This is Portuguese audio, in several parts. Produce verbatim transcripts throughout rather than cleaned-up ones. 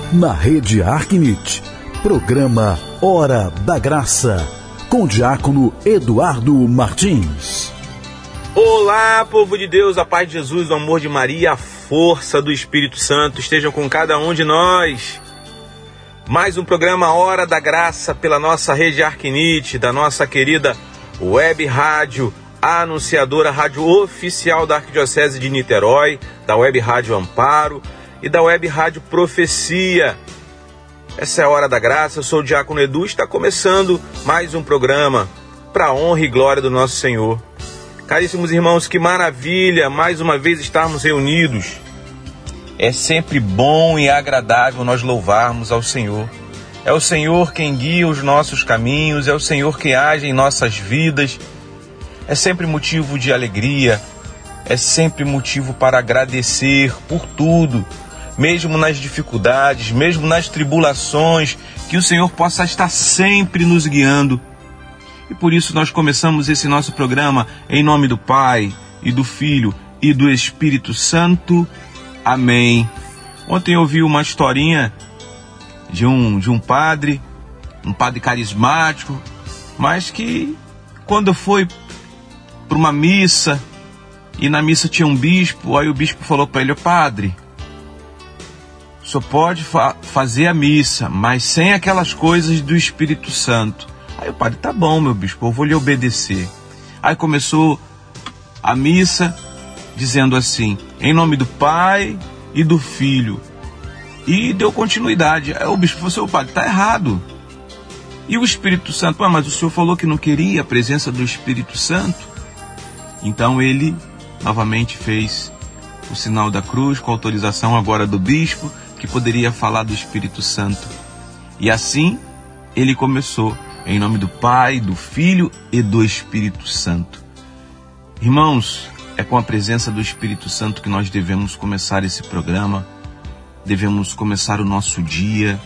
na Rede Arquinite. Programa Hora da Graça, com o diácono Eduardo Martins. Olá, povo de Deus, a paz de Jesus, o amor de Maria, a força do Espírito Santo estejam com cada um de nós. Mais um programa Hora da Graça pela nossa Rede Arquinite, da nossa querida Web Rádio, a anunciadora rádio oficial da Arquidiocese de Niterói, da Web Rádio Amparo e da Web Rádio Profecia. Essa é a Hora da Graça, eu sou o diácono Edu, está começando mais um programa para a honra e glória do nosso Senhor. Caríssimos irmãos, que maravilha mais uma vez estarmos reunidos. É sempre bom e agradável nós louvarmos ao Senhor. É o Senhor quem guia os nossos caminhos, é o Senhor que age em nossas vidas. É sempre motivo de alegria, é sempre motivo para agradecer por tudo. Mesmo nas dificuldades, mesmo nas tribulações, que o Senhor possa estar sempre nos guiando. E por isso nós começamos esse nosso programa em nome do Pai, e do Filho, e do Espírito Santo. Amém. Ontem eu ouvi uma historinha de um, de um padre, um padre carismático, mas que quando foi para uma missa, e na missa tinha um bispo, aí o bispo falou para ele: "Ô padre, só pode fa- fazer a missa, mas sem aquelas coisas do Espírito Santo." Aí o padre: "Tá bom, meu bispo, eu vou lhe obedecer." Aí começou a missa dizendo assim: "Em nome do Pai e do Filho." E deu continuidade. Aí o bispo falou assim: "Ô padre, tá errado. E o Espírito Santo?" "Ah, mas o senhor falou que não queria a presença do Espírito Santo." Então ele novamente fez o sinal da cruz, com autorização agora do bispo, que poderia falar do Espírito Santo. E assim ele começou: "Em nome do Pai, do Filho e do Espírito Santo." Irmãos, é com a presença do Espírito Santo que nós devemos começar esse programa, devemos começar o nosso dia,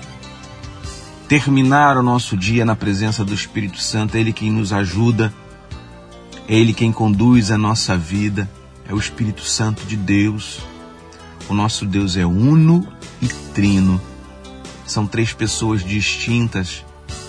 terminar o nosso dia na presença do Espírito Santo. É Ele quem nos ajuda, é Ele quem conduz a nossa vida, é o Espírito Santo de Deus. O nosso Deus é uno e trino, são três pessoas distintas,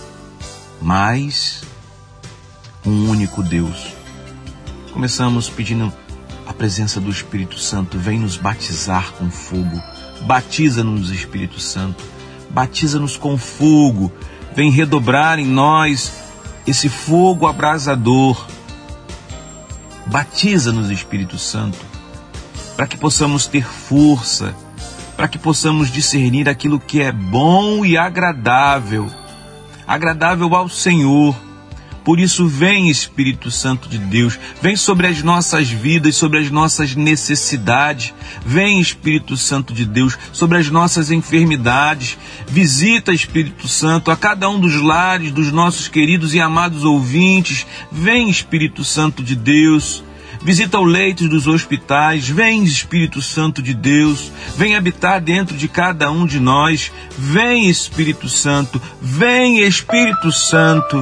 mas um único Deus. Começamos pedindo a presença do Espírito Santo. Vem nos batizar com fogo, batiza-nos, Espírito Santo, batiza-nos com fogo, vem redobrar em nós esse fogo abrasador. Batiza-nos, Espírito Santo, para que possamos ter força, para que possamos discernir aquilo que é bom e agradável, agradável ao Senhor. Por isso vem, Espírito Santo de Deus, vem sobre as nossas vidas, sobre as nossas necessidades. Vem, Espírito Santo de Deus, sobre as nossas enfermidades. Visita, Espírito Santo, a cada um dos lares dos nossos queridos e amados ouvintes. Vem, Espírito Santo de Deus. Visita os leitos dos hospitais. Vem, Espírito Santo de Deus, vem habitar dentro de cada um de nós. Vem, Espírito Santo, vem, Espírito Santo.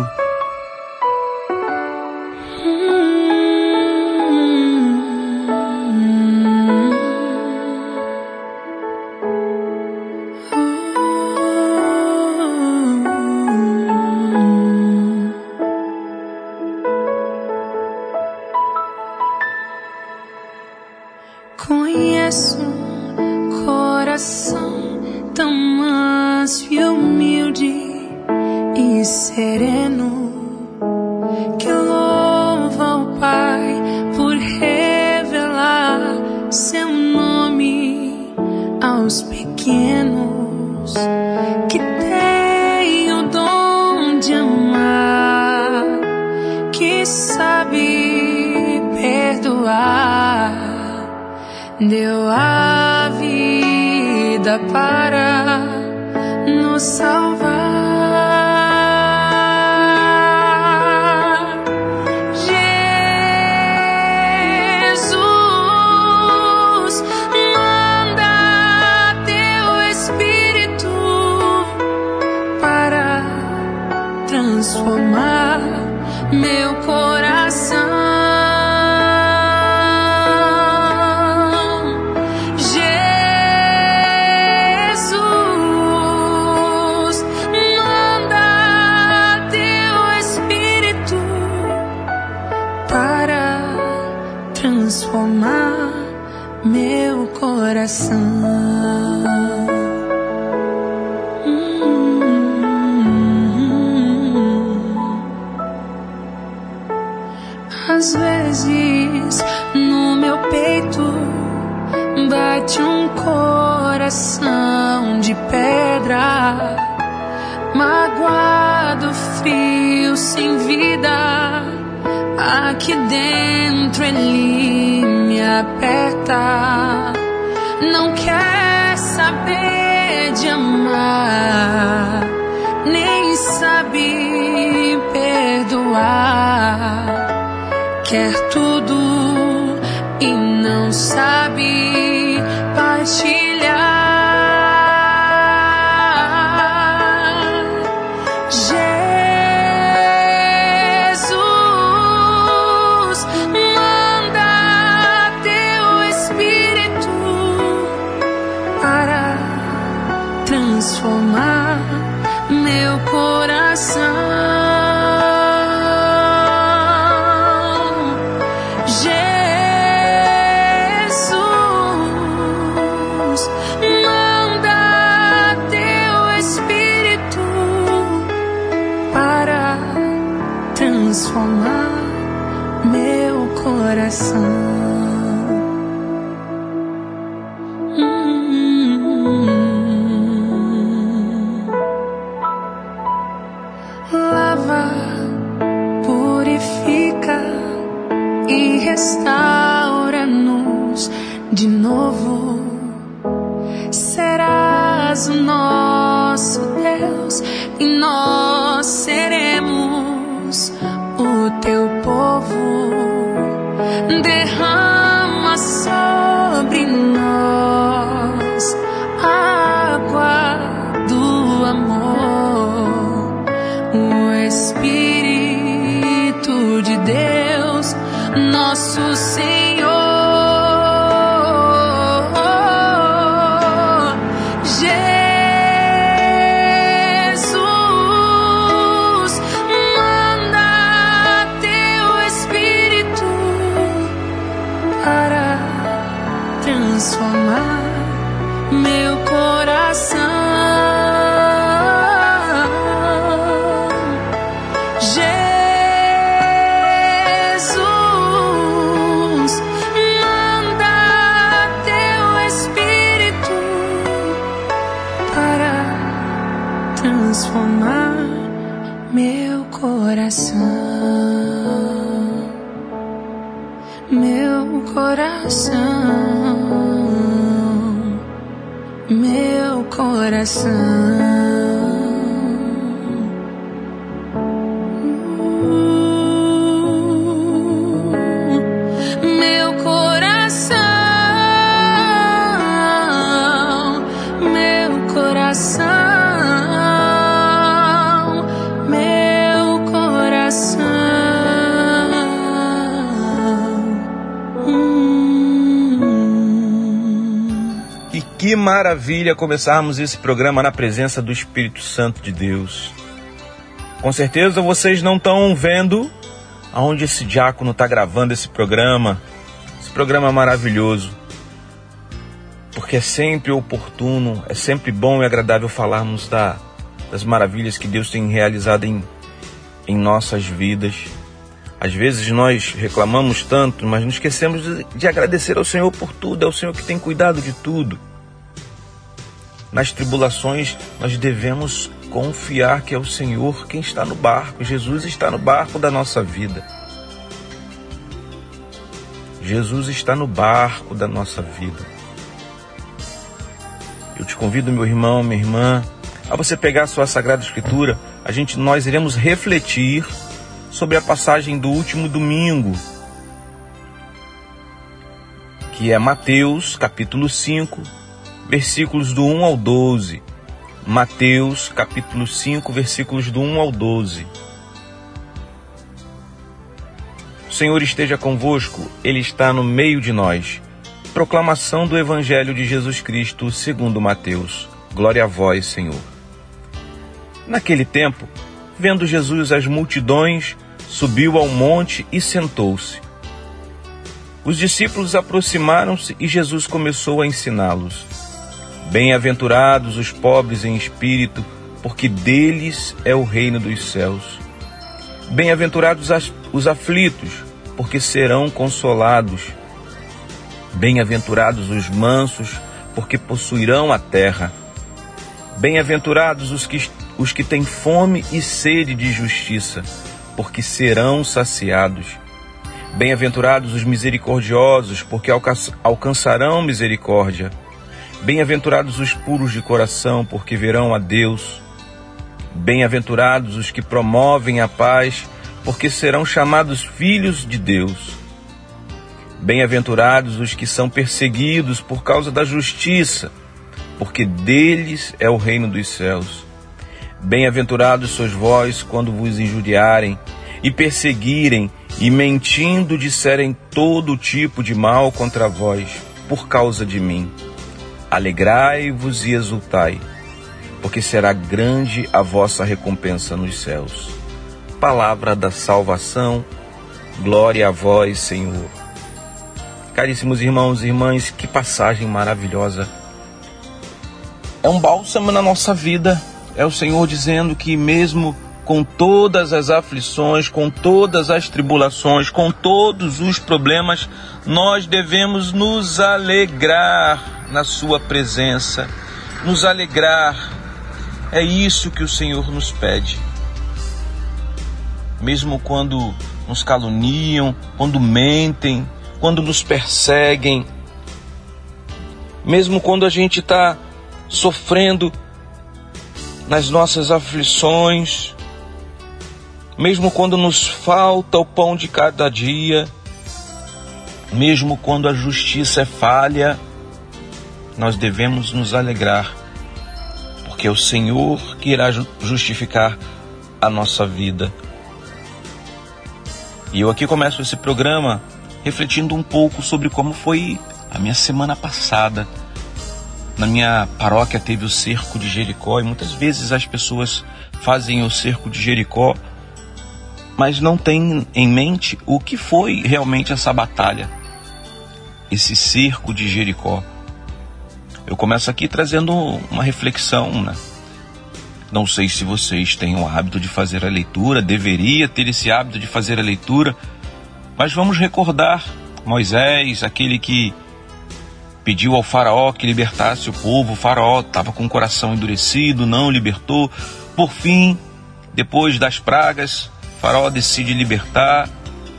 Conheço um coração tão manso e humilde e sereno, que louva o Pai por revelar seu nome aos pequenos, que tem o dom de amar, que sabe perdoar. Deu a vida para nos salvar. Jesus, manda teu Espírito para transformar meu coração. Jesus, coração de pedra, magoado, frio, sem vida. Aqui dentro ele me aperta, não quer saber de amar, nem sabe perdoar. Quer tudo e não sabe partilhar. Transformar meu coração. Jesus, manda teu Espírito para transformar meu coração. Restaura-nos de novo, serás o nosso Deus e nós seremos o teu povo. Derrama sobre nós a água do amor, o Espírito de Deus, nosso Senhor. Jesus, manda teu Espírito para transformar meu coração. Transformar meu coração, meu coração, meu coração. Que maravilha começarmos esse programa na presença do Espírito Santo de Deus. Com certeza vocês não estão vendo aonde esse diácono está gravando esse programa, esse programa maravilhoso, porque é sempre oportuno, é sempre bom e agradável falarmos da, das maravilhas que Deus tem realizado em, em nossas vidas. Às vezes nós reclamamos tanto, mas não esquecemos de, de agradecer ao Senhor por tudo, é o Senhor que tem cuidado de tudo. Nas tribulações, nós devemos confiar que é o Senhor quem está no barco. Jesus está no barco da nossa vida. Jesus está no barco da nossa vida. Eu te convido, meu irmão, minha irmã, a você pegar a sua Sagrada Escritura. A gente, nós iremos refletir sobre a passagem do último domingo, que é Mateus, capítulo cinco, versículos do um ao doze. Mateus, capítulo cinco, versículos do um ao doze. O Senhor esteja convosco, Ele está no meio de nós. Proclamação do Evangelho de Jesus Cristo segundo Mateus. Glória a vós, Senhor. Naquele tempo, vendo Jesus as multidões, subiu ao monte e sentou-se. Os discípulos aproximaram-se e Jesus começou a ensiná-los. Bem-aventurados os pobres em espírito, porque deles é o reino dos céus. Bem-aventurados os aflitos, porque serão consolados. Bem-aventurados os mansos, porque possuirão a terra. Bem-aventurados os que, os que têm fome e sede de justiça, porque serão saciados. Bem-aventurados os misericordiosos, porque alcançarão misericórdia. Bem-aventurados os puros de coração, porque verão a Deus. Bem-aventurados os que promovem a paz, porque serão chamados filhos de Deus. Bem-aventurados os que são perseguidos por causa da justiça, porque deles é o reino dos céus. Bem-aventurados sois vós quando vos injuriarem e perseguirem e mentindo disserem todo tipo de mal contra vós, por causa de mim. Alegrai-vos e exultai, porque será grande a vossa recompensa nos céus. Palavra da salvação, glória a vós, Senhor. Caríssimos irmãos e irmãs, que passagem maravilhosa. É um bálsamo na nossa vida. É o Senhor dizendo que mesmo com todas as aflições, com todas as tribulações, com todos os problemas, nós devemos nos alegrar na sua presença. Nos alegrar. É isso que o Senhor nos pede. Mesmo quando nos caluniam, quando mentem, quando nos perseguem, mesmo quando a gente está sofrendo nas nossas aflições, mesmo quando nos falta o pão de cada dia, mesmo quando a justiça é falha, nós devemos nos alegrar, porque é o Senhor que irá justificar a nossa vida. E eu aqui começo esse programa refletindo um pouco sobre como foi a minha semana passada. Na minha paróquia teve o cerco de Jericó e muitas vezes as pessoas fazem o cerco de Jericó, mas não têm em mente o que foi realmente essa batalha, esse cerco de Jericó. Eu começo aqui trazendo uma reflexão, né? Não sei se vocês têm o hábito de fazer a leitura, deveria ter esse hábito de fazer a leitura, mas vamos recordar Moisés, aquele que pediu ao faraó que libertasse o povo. O faraó estava com o coração endurecido, não libertou. Por fim, depois das pragas, o faraó decide libertar.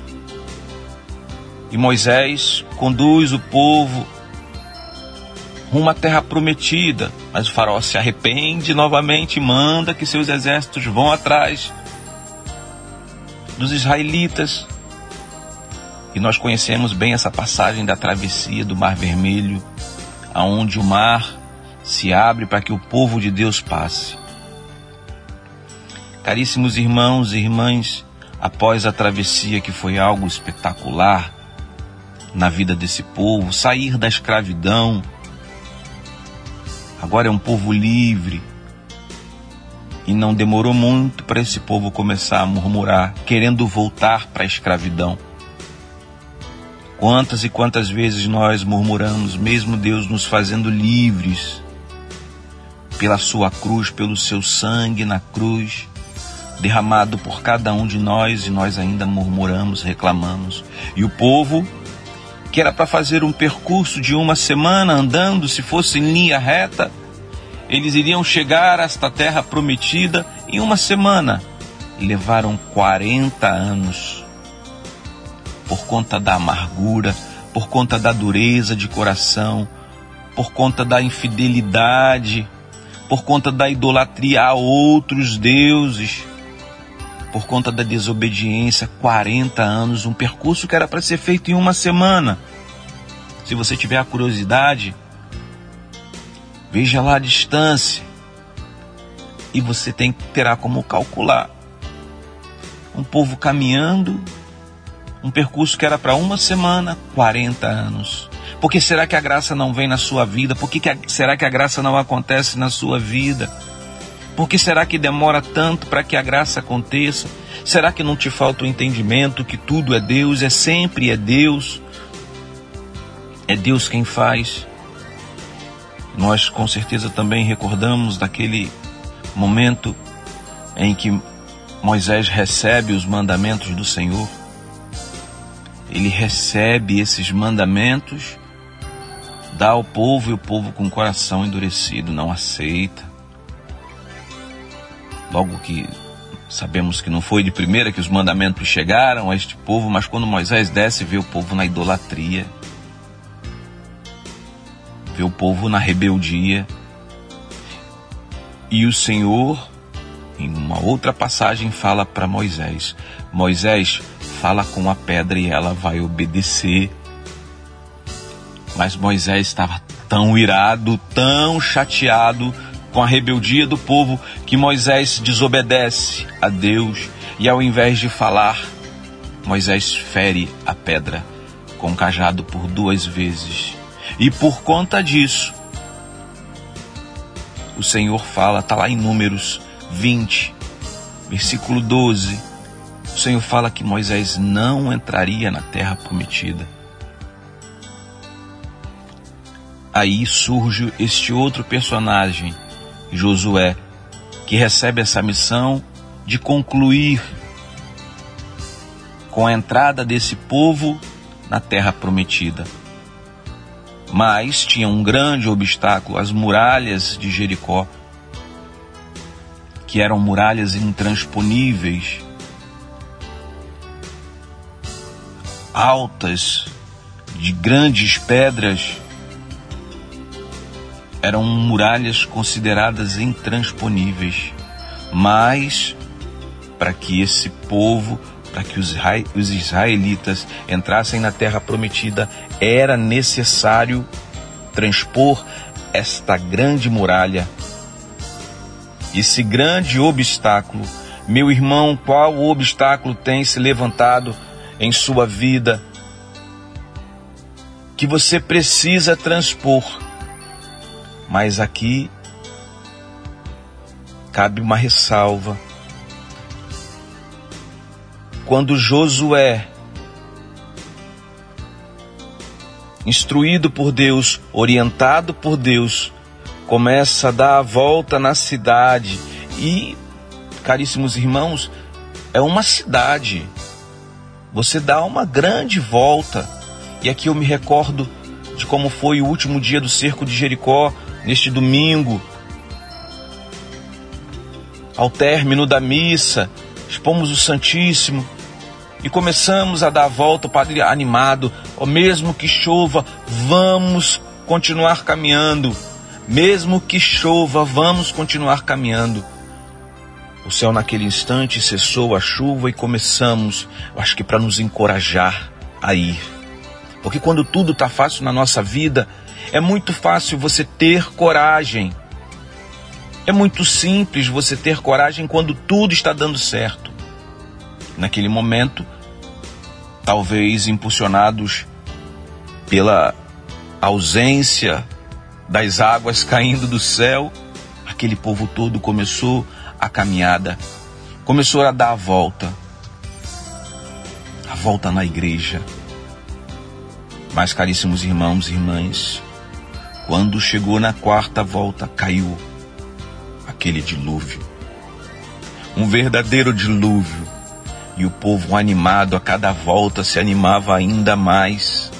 E Moisés conduz o povo rumo à terra prometida. Mas o faraó se arrepende novamente e manda que seus exércitos vão atrás dos israelitas. E nós conhecemos bem essa passagem da travessia do Mar Vermelho, aonde o mar se abre para que o povo de Deus passe. Caríssimos irmãos e irmãs, após a travessia, que foi algo espetacular na vida desse povo, sair da escravidão, agora é um povo livre. E não demorou muito para esse povo começar a murmurar, querendo voltar para a escravidão. Quantas e quantas vezes nós murmuramos, mesmo Deus nos fazendo livres pela sua cruz, pelo seu sangue na cruz, derramado por cada um de nós, e nós ainda murmuramos, reclamamos. E o povo, que era para fazer um percurso de uma semana andando, se fosse em linha reta, eles iriam chegar a esta terra prometida em uma semana. Levaram quarenta anos. Por conta da amargura, por conta da dureza de coração, por conta da infidelidade, por conta da idolatria a outros deuses, por conta da desobediência. Quarenta anos, um percurso que era para ser feito em uma semana. Se você tiver a curiosidade, veja lá a distância e você tem, terá como calcular. Um povo caminhando, um percurso que era para uma semana, quarenta anos. Por que será que a graça não vem na sua vida? Por que, que a, será que a graça não acontece na sua vida? Por que será que demora tanto para que a graça aconteça? Será que não te falta o entendimento que tudo é Deus, é sempre é Deus? É Deus quem faz. Nós com certeza também recordamos daquele momento em que Moisés recebe os mandamentos do Senhor. Ele recebe esses mandamentos dá ao povo, e o povo com o coração endurecido não aceita. Logo que sabemos que não foi de primeira que os mandamentos chegaram a este povo, mas quando Moisés desce, vê o povo na idolatria, vê o povo na rebeldia. E o Senhor, em uma outra passagem, fala para Moisés: Moisés, fala com a pedra e ela vai obedecer. Mas Moisés estava tão irado, tão chateado com a rebeldia do povo, que Moisés desobedece a Deus e, ao invés de falar, Moisés fere a pedra com o cajado por duas vezes. E por conta disso, o Senhor fala, está lá em Números vinte, versículo doze, o Senhor fala que Moisés não entraria na terra prometida. Aí surge este outro personagem, Josué, que recebe essa missão de concluir com a entrada desse povo na terra prometida. Mas tinha um grande obstáculo, as muralhas de Jericó, que eram muralhas intransponíveis, altas, de grandes pedras. Eram muralhas consideradas intransponíveis. Mas, para que esse povo, para que os israelitas entrassem na terra prometida, era necessário transpor esta grande muralha. Esse grande obstáculo. Meu irmão, qual obstáculo tem se levantado em sua vida que você precisa transpor? Mas aqui cabe uma ressalva. Quando Josué, instruído por Deus, orientado por Deus, começa a dar a volta na cidade, e, caríssimos irmãos, é uma cidade. Você dá uma grande volta. E aqui eu me recordo de como foi o último dia do cerco de Jericó, neste domingo. Ao término da missa, expomos o Santíssimo e começamos a dar a volta, o padre animado: oh, mesmo que chova, vamos continuar caminhando. Mesmo que chova, vamos continuar caminhando. O céu naquele instante cessou a chuva e começamos, eu acho que para nos encorajar a ir. Porque quando tudo está fácil na nossa vida, é muito fácil você ter coragem. É muito simples você ter coragem quando tudo está dando certo. Naquele momento, talvez impulsionados pela ausência das águas caindo do céu, aquele povo todo começou a caminhada, começou a dar a volta, a volta na igreja. Mas, caríssimos irmãos e irmãs, quando chegou na quarta volta, caiu aquele dilúvio, um verdadeiro dilúvio, e o povo animado a cada volta se animava ainda mais.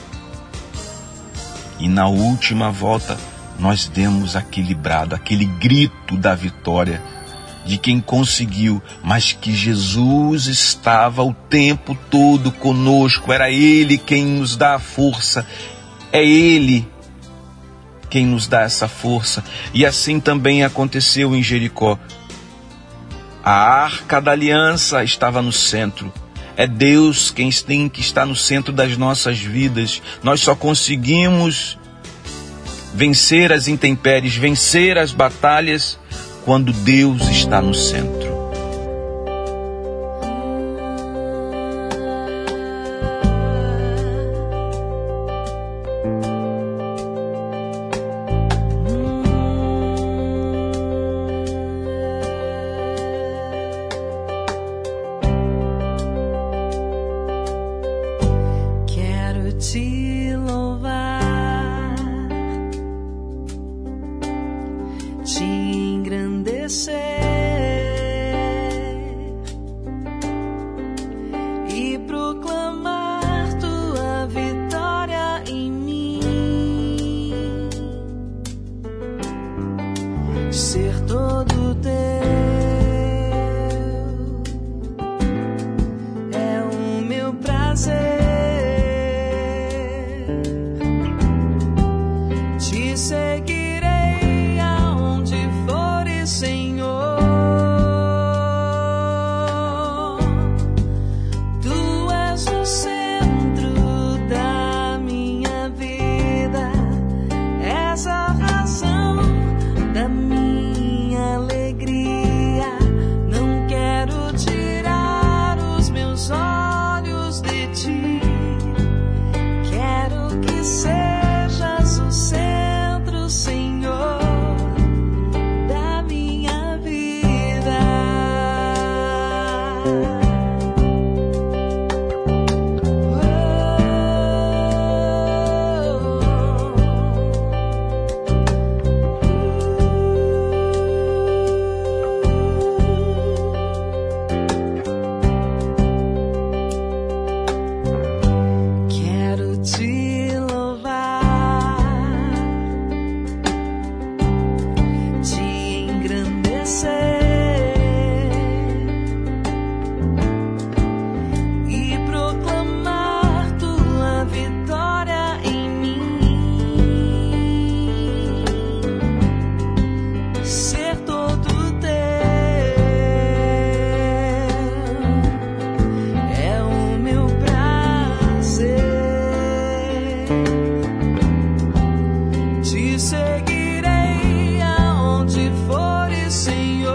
E na última volta nós demos aquele brado, aquele grito da vitória de quem conseguiu, mas que Jesus estava o tempo todo conosco. Era Ele quem nos dá a força, é Ele quem nos dá essa força. E assim também aconteceu em Jericó. A Arca da Aliança estava no centro. É Deus quem tem que estar no centro das nossas vidas. Nós só conseguimos vencer as intempéries, vencer as batalhas, quando Deus está no centro. Te louvar, te engrandecer e proclamar tua vitória em mim. ser todo teu. É o meu prazer te seguirei aonde fores, Senhor. Tu és o centro da minha vida, és a razão da minha alegria. Não quero tirar os meus olhos de ti. Quero que sejas o centro, Senhor, da minha vida. Quero te louvar, te engrandecer e proclamar tua vitória em mim. Ser todo teu é o meu prazer. Te seguirei aonde fores, Senhor.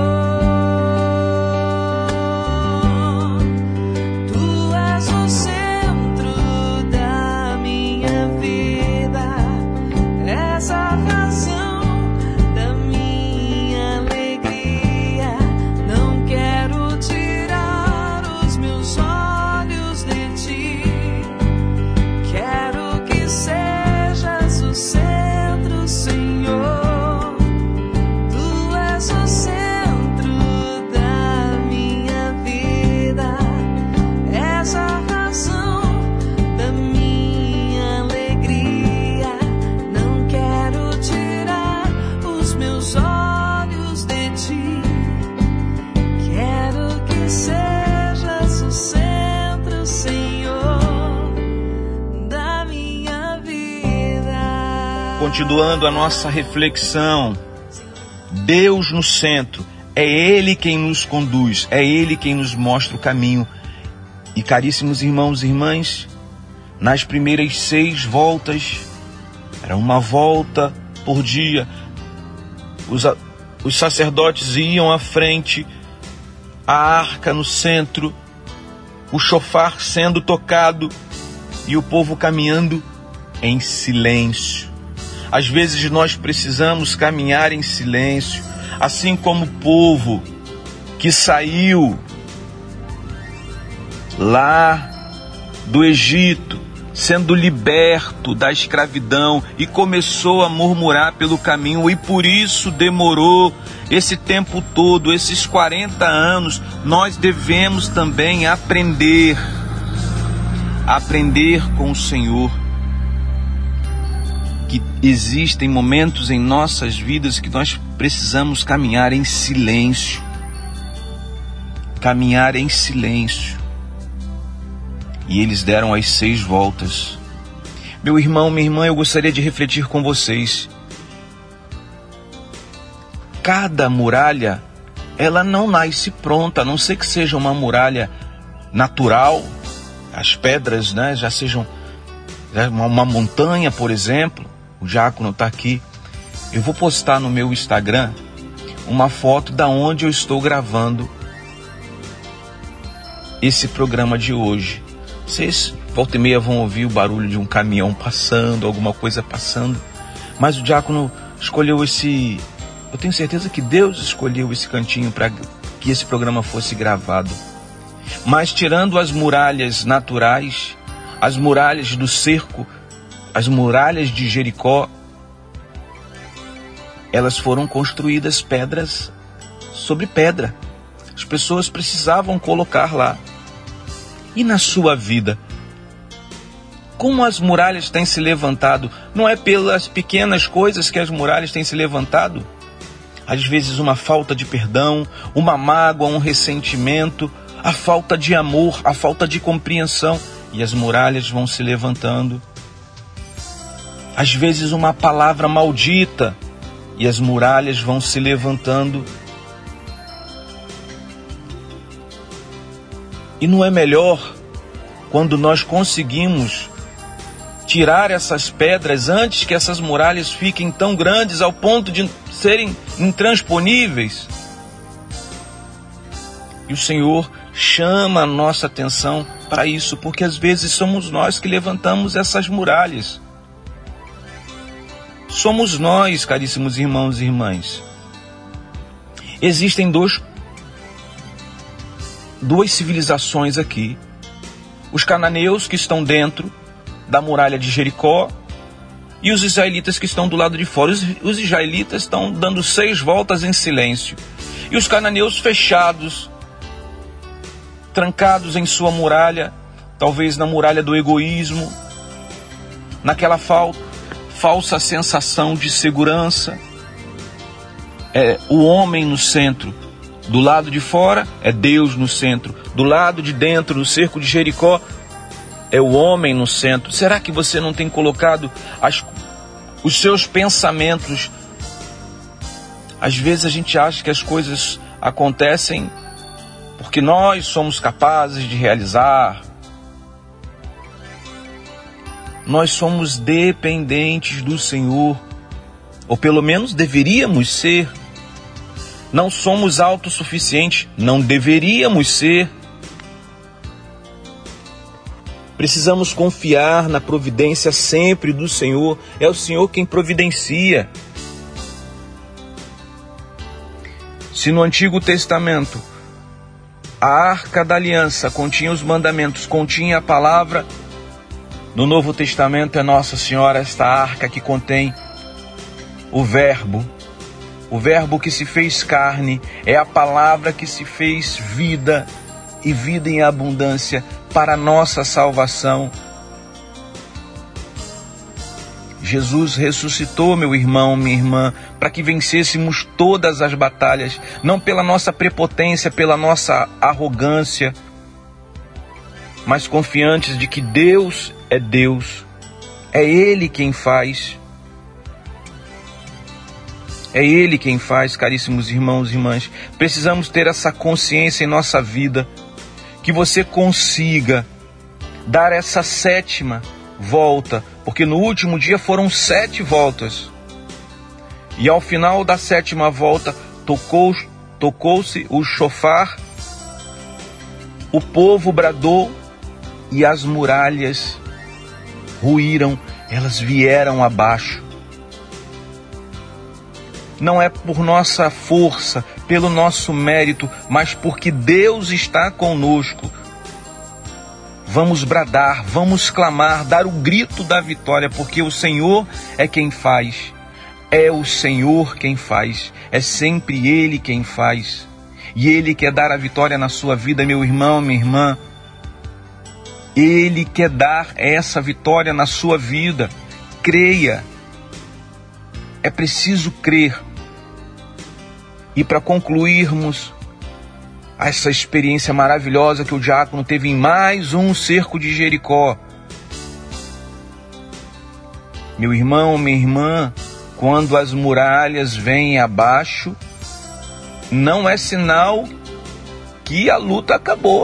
Tu és o centro da minha vida, és a razão da minha alegria. Não quero tirar os meus olhos de ti. Quero que sejas o centro, Senhor. Tu és o centro da minha vida, és a razão da minha alegria. Não quero tirar os meus olhos de ti. Quero que sejas o centro, Senhor, da minha vida. Continuando a nossa reflexão, Deus no centro, é Ele quem nos conduz, é Ele quem nos mostra o caminho. E caríssimos irmãos e irmãs, nas primeiras seis voltas, era uma volta por dia, os, a- os sacerdotes iam à frente, a arca no centro, o chofar sendo tocado e o povo caminhando em silêncio. Às vezes nós precisamos caminhar em silêncio, assim como o povo que saiu lá do Egito, sendo liberto da escravidão, e começou a murmurar pelo caminho, e por isso demorou esse tempo todo, esses quarenta anos. Nós devemos também aprender, aprender com o Senhor, que existem momentos em nossas vidas que nós precisamos caminhar em silêncio, caminhar em silêncio. E eles deram as seis voltas. Meu irmão, minha irmã, eu gostaria de refletir com vocês. Cada muralha, ela não nasce pronta, a não ser que seja uma muralha natural, as pedras, né, já sejam uma, uma montanha, por exemplo. O diácono está aqui. Eu vou postar no meu Instagram uma foto da onde eu estou gravando esse programa de hoje. Vocês, volta e meia, vão ouvir o barulho de um caminhão passando, alguma coisa passando. Mas o diácono escolheu esse... Eu tenho certeza que Deus escolheu esse cantinho para que esse programa fosse gravado. Mas tirando as muralhas naturais, as muralhas do cerco, as muralhas de Jericó, elas foram construídas pedras sobre pedra. As pessoas precisavam colocar lá. E na sua vida? Como as muralhas têm se levantado? Não é pelas pequenas coisas que as muralhas têm se levantado? às vezes uma falta de perdão, uma mágoa, um ressentimento, a falta de amor, a falta de compreensão, e as muralhas vão se levantando. Às vezes uma palavra maldita, e as muralhas vão se levantando. E não é melhor quando nós conseguimos tirar essas pedras antes que essas muralhas fiquem tão grandes ao ponto de serem intransponíveis? E o Senhor chama a nossa atenção para isso, porque às vezes somos nós que levantamos essas muralhas. Somos nós, caríssimos irmãos e irmãs. Existem dois, duas civilizações aqui. Os cananeus que estão dentro da muralha de Jericó e os israelitas que estão do lado de fora. Os, os israelitas estão dando seis voltas em silêncio. E os cananeus fechados, trancados em sua muralha, talvez na muralha do egoísmo, naquela fal, falsa sensação de segurança. É o homem no centro. Do lado de fora é Deus no centro. Do lado de dentro, no cerco de Jericó, é o homem no centro. Será que você não tem colocado as, os seus pensamentos? Às vezes a gente acha que as coisas acontecem porque nós somos capazes de realizar. Nós somos dependentes do Senhor, ou pelo menos deveríamos ser. Não somos autossuficientes, não deveríamos ser. Precisamos confiar na providência sempre do Senhor. É o Senhor quem providencia. Se no Antigo Testamento a Arca da Aliança continha os mandamentos, continha a palavra, no Novo Testamento é Nossa Senhora, esta arca que contém o Verbo. O Verbo que se fez carne, é a palavra que se fez vida, e vida em abundância para a nossa salvação. Jesus ressuscitou, meu irmão, minha irmã, para que vencêssemos todas as batalhas, não pela nossa prepotência, pela nossa arrogância, mas confiantes de que Deus é Deus, é Ele quem faz. É Ele quem faz, caríssimos irmãos e irmãs. Precisamos ter essa consciência em nossa vida, que você consiga dar essa sétima volta, porque no último dia foram sete voltas. E ao final da sétima volta, tocou, tocou-se o chofar, o povo bradou e as muralhas ruíram, elas vieram abaixo. Não é por nossa força, pelo nosso mérito, mas porque Deus está conosco. Vamos bradar, vamos clamar, dar o grito da vitória, porque o Senhor é quem faz. É o Senhor quem faz. É sempre Ele quem faz. E Ele quer dar a vitória na sua vida, meu irmão, minha irmã. Ele quer dar essa vitória na sua vida. Creia. É preciso crer. E para concluirmos essa experiência maravilhosa que o diácono teve em mais um cerco de Jericó. Meu irmão, minha irmã, quando as muralhas vêm abaixo, não é sinal que a luta acabou.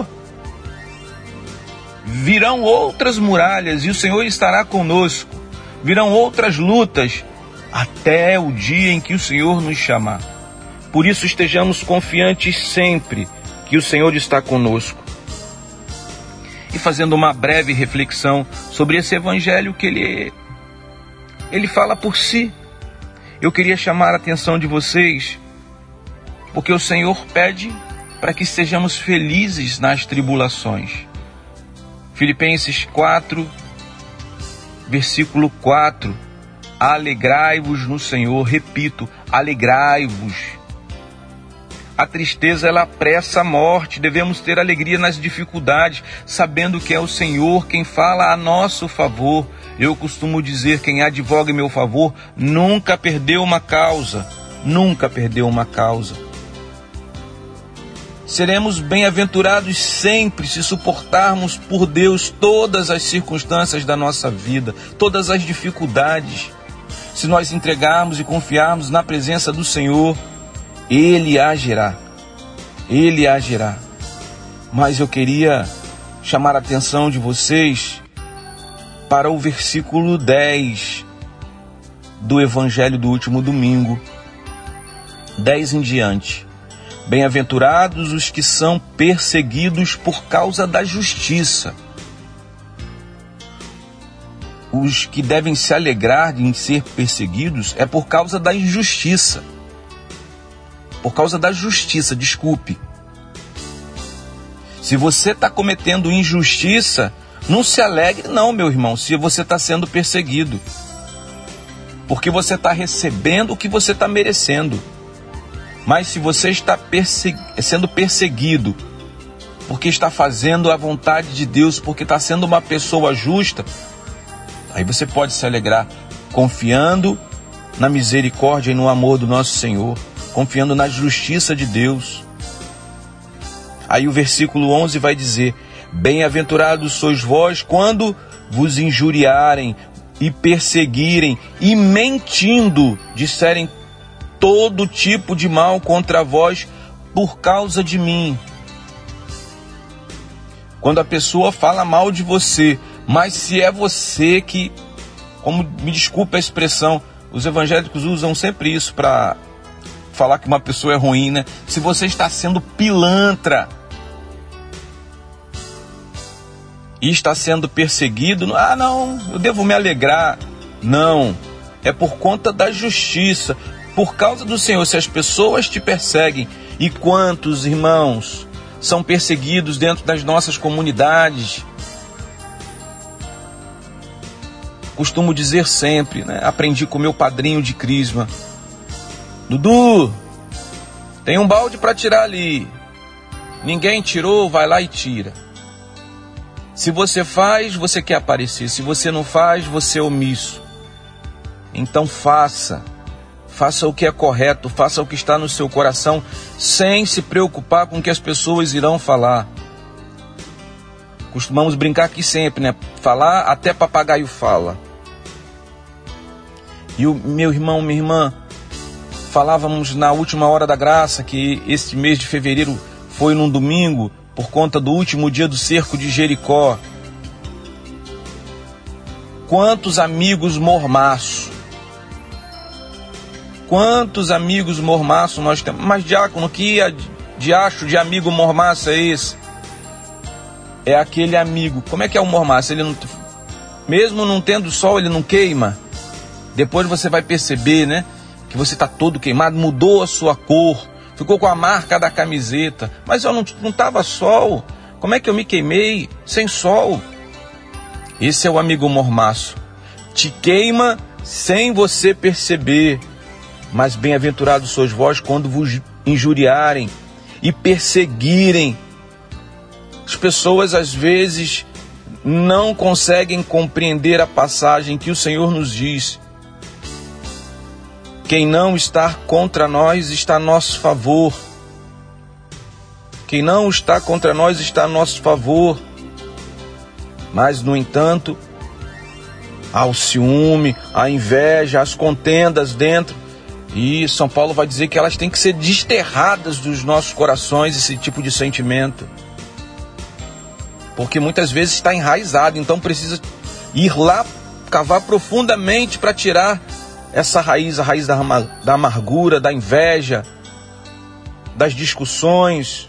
Virão outras muralhas e o Senhor estará conosco. Virão outras lutas até o dia em que o Senhor nos chamar. Por isso estejamos confiantes sempre que o Senhor está conosco. E fazendo uma breve reflexão sobre esse evangelho que ele, ele fala por si, eu queria chamar a atenção de vocês, porque o Senhor pede para que sejamos felizes nas tribulações. Filipenses quatro, versículo quatro. Alegrai-vos no Senhor, repito, alegrai-vos. A tristeza, ela apressa a morte. Devemos ter alegria nas dificuldades, sabendo que é o Senhor quem fala a nosso favor. Eu costumo dizer, quem advoga em meu favor nunca perdeu uma causa. nunca perdeu uma causa. Seremos bem-aventurados sempre se suportarmos por Deus todas as circunstâncias da nossa vida, todas as dificuldades. Se nós entregarmos e confiarmos na presença do Senhor, Ele agirá. Ele agirá. Mas eu queria chamar a atenção de vocês para o versículo dez do Evangelho do último domingo, dez em diante. Bem-aventurados os que são perseguidos por causa da justiça. Os que devem se alegrar em ser perseguidos é por causa da injustiça. Por causa da justiça, desculpe. Se você está cometendo injustiça, não se alegre não, meu irmão, se você está sendo perseguido. Porque você está recebendo o que você está merecendo. Mas se você está persegu- sendo perseguido, porque está fazendo a vontade de Deus, porque está sendo uma pessoa justa, aí você pode se alegrar, confiando na misericórdia e no amor do nosso Senhor, confiando na justiça de Deus. Aí o versículo onze vai dizer: bem-aventurados sois vós quando vos injuriarem e perseguirem e mentindo disserem todo tipo de mal contra vós por causa de mim. Quando a pessoa fala mal de você, mas se é você que, como me desculpa a expressão, os evangélicos usam sempre isso para falar que uma pessoa é ruim, né? Se você está sendo pilantra e está sendo perseguido, ah não, eu devo me alegrar. Não, é por conta da justiça, por causa do Senhor. Se as pessoas te perseguem, e quantos irmãos são perseguidos dentro das nossas comunidades? Costumo dizer sempre, né? Aprendi com meu padrinho de crisma: Dudu, tem um balde para tirar ali. Ninguém tirou, vai lá e tira. Se você faz, você quer aparecer. Se você não faz, você é omisso. Então faça. Faça o que é correto, faça o que está no seu coração, sem se preocupar com o que as pessoas irão falar. Costumamos brincar aqui sempre, né? Falar até papagaio fala. E o meu irmão, minha irmã, falávamos na última hora da graça que esse mês de fevereiro foi num domingo, por conta do último dia do cerco de Jericó. Quantos amigos mormaços, quantos amigos mormaços nós temos. Mas diácono, que diacho de amigo mormaço é esse? É aquele amigo, como é que é o mormaço? Ele não, mesmo não tendo sol, ele não queima? Depois você vai perceber, né, que você está todo queimado, mudou a sua cor, ficou com a marca da camiseta. Mas eu não estava sol, como é que eu me queimei sem sol? Esse é o amigo mormaço, te queima sem você perceber. Mas bem-aventurados sois vós quando vos injuriarem e perseguirem. As pessoas às vezes não conseguem compreender a passagem que o Senhor nos diz: quem não está contra nós está a nosso favor. Quem não está contra nós está a nosso favor. Mas, no entanto, há o ciúme, a inveja, as contendas dentro. E São Paulo vai dizer que elas têm que ser desterradas dos nossos corações, esse tipo de sentimento. Porque muitas vezes está enraizado, então precisa ir lá, cavar profundamente para tirar essa raiz, a raiz da, da amargura, da inveja, das discussões.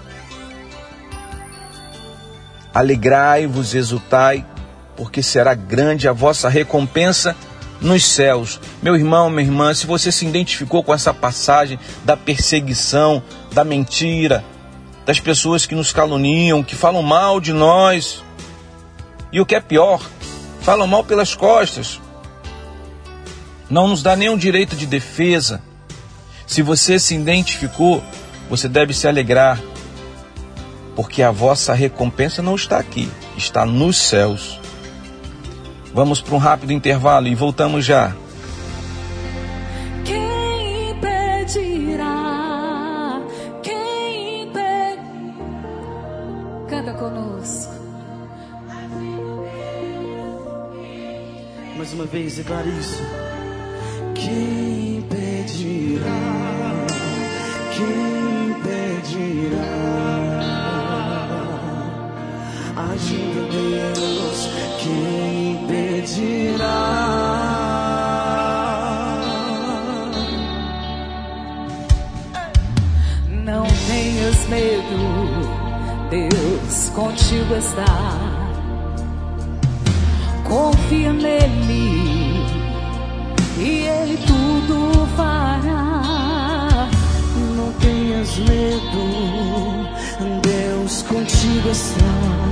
Alegrai-vos, exultai, porque será grande a vossa recompensa nos céus. Meu irmão, minha irmã, se você se identificou com essa passagem da perseguição, da mentira, das pessoas que nos caluniam, que falam mal de nós, e o que é pior, falam mal pelas costas, não nos dá nenhum direito de defesa. Se você se identificou, você deve se alegrar, porque a vossa recompensa não está aqui, está nos céus. Vamos para um rápido intervalo e voltamos já. Quem uma vez, declare isso. Quem impedirá? Quem impedirá? Agindo Deus, quem impedirá? Não tenhas medo, Deus contigo está. Confia nele e ele tudo fará. Não tenhas medo, Deus contigo está.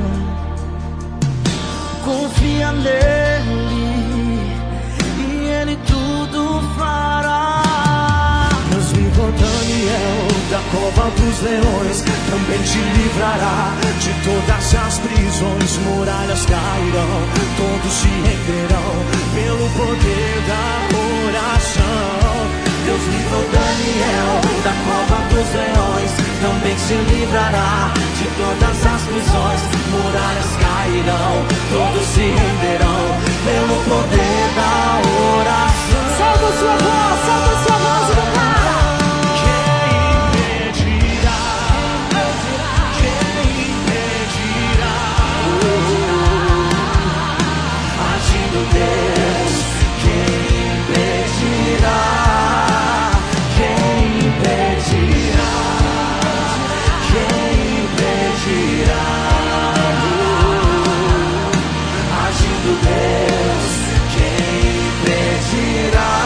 Confia nele e ele tudo fará. Deus livrou Daniel da cova dos leões, também te livrará de todas as prisões. Muralhas cairão, todos se renderão pelo poder da oração. Deus livrou Daniel da cova dos leões, também se livrará de todas as prisões. Muralhas cairão, todos se renderão pelo poder da oração. Solta sua voz, solta sua voz e declara. Deus, quem impedirá? Quem impedirá? Quem impedirá? Agindo Deus, quem impedirá?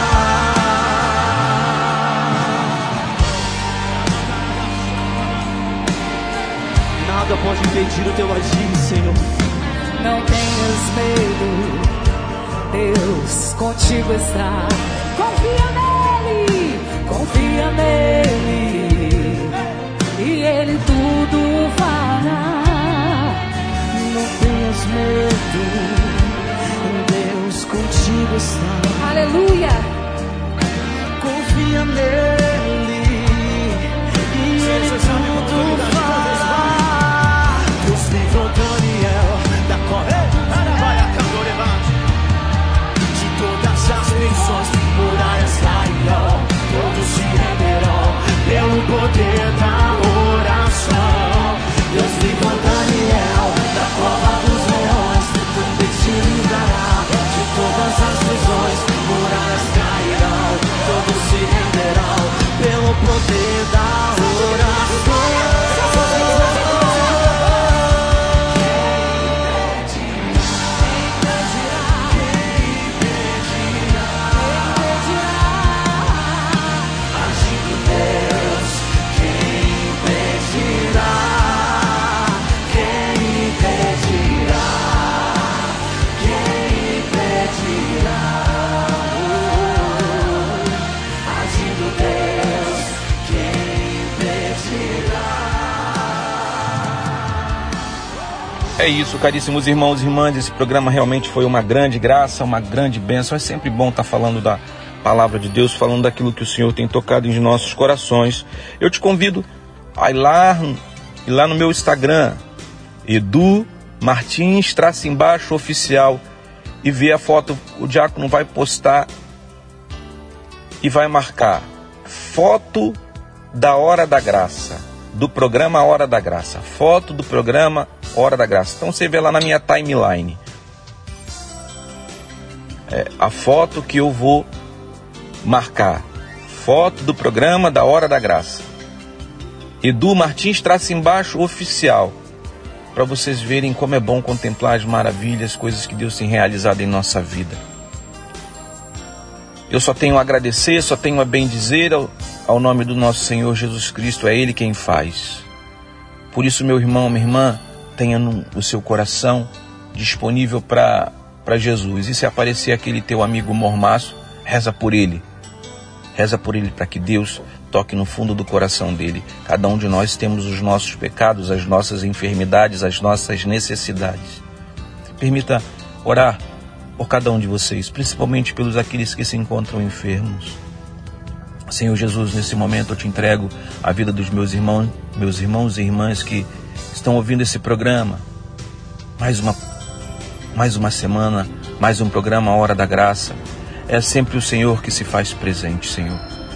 Nada pode impedir o teu agir, Senhor. Não tenhas medo, Deus contigo está. Confia nele, confia nele e ele tudo fará. Não tenhas medo, Deus contigo está. Aleluia. Confia nele e ele tudo fará. Deus livrou Daniel da cova. As prisões, muralhas cairão, todos se renderão pelo poder da oração. Deus livrou Daniel da cova dos leões, também se livrará de todas as prisões. Muralhas cairão, todos se renderão pelo poder da oração. É isso, caríssimos irmãos e irmãs, esse programa realmente foi uma grande graça, uma grande bênção. É sempre bom estar falando da palavra de Deus, falando daquilo que o Senhor tem tocado em nossos corações. Eu te convido a ir lá, ir lá no meu Instagram, Edu Martins, traço embaixo, oficial, e ver a foto. O diácono vai postar e vai marcar foto da Hora da Graça, do programa Hora da Graça, foto do programa Hora da Graça. Então você vê lá na minha timeline é, a foto que eu vou marcar, foto do programa da Hora da Graça, Edu Martins, traço embaixo, oficial, para vocês verem como é bom contemplar as maravilhas, coisas que Deus tem realizado em nossa vida. Eu só tenho a agradecer, só tenho a bendizer ao, ao nome do nosso Senhor Jesus Cristo. É Ele quem faz. Por isso, meu irmão, minha irmã, tenha no, o seu coração disponível para para Jesus. E se aparecer aquele teu amigo mormaço, reza por ele. Reza por ele para que Deus toque no fundo do coração dele. Cada um de nós temos os nossos pecados, as nossas enfermidades, as nossas necessidades. Permita orar por cada um de vocês, principalmente pelos aqueles que se encontram enfermos. Senhor Jesus, nesse momento eu te entrego a vida dos meus irmãos, meus irmãos e irmãs que estão ouvindo esse programa. Mais uma, mais uma semana Mais um programa Hora da Graça. É sempre o Senhor que se faz presente, Senhor.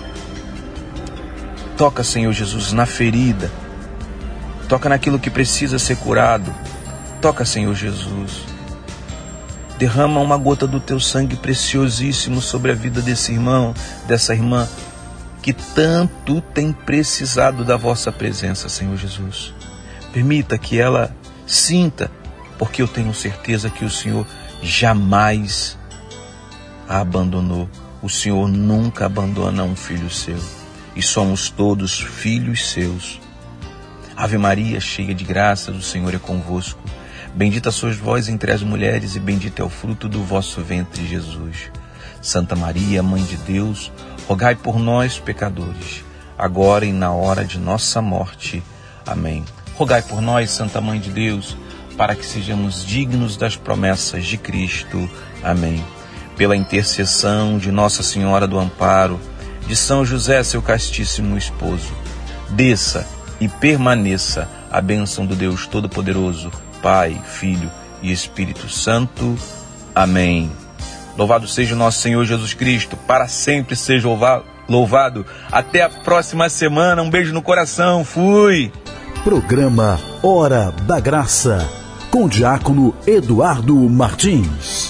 Toca, Senhor Jesus, na ferida. Toca naquilo que precisa ser curado. Toca, Senhor Jesus. Derrama uma gota do teu sangue preciosíssimo sobre a vida desse irmão, dessa irmã, que tanto tem precisado da vossa presença, Senhor Jesus. Permita que ela sinta, porque eu tenho certeza que o Senhor jamais a abandonou. O Senhor nunca abandona um filho seu. E somos todos filhos seus. Ave Maria, cheia de graça, o Senhor é convosco. Bendita sois vós entre as mulheres e bendito é o fruto do vosso ventre, Jesus. Santa Maria, Mãe de Deus, rogai por nós, pecadores, agora e na hora de nossa morte. Amém. Rogai por nós, Santa Mãe de Deus, para que sejamos dignos das promessas de Cristo. Amém. Pela intercessão de Nossa Senhora do Amparo, de São José, seu castíssimo esposo, desça e permaneça a bênção do Deus Todo-Poderoso, Pai, Filho e Espírito Santo. Amém. Louvado seja o nosso Senhor Jesus Cristo, para sempre seja louvado. Até a próxima semana, um beijo no coração, fui! Programa Hora da Graça, com o diácono Eduardo Martins.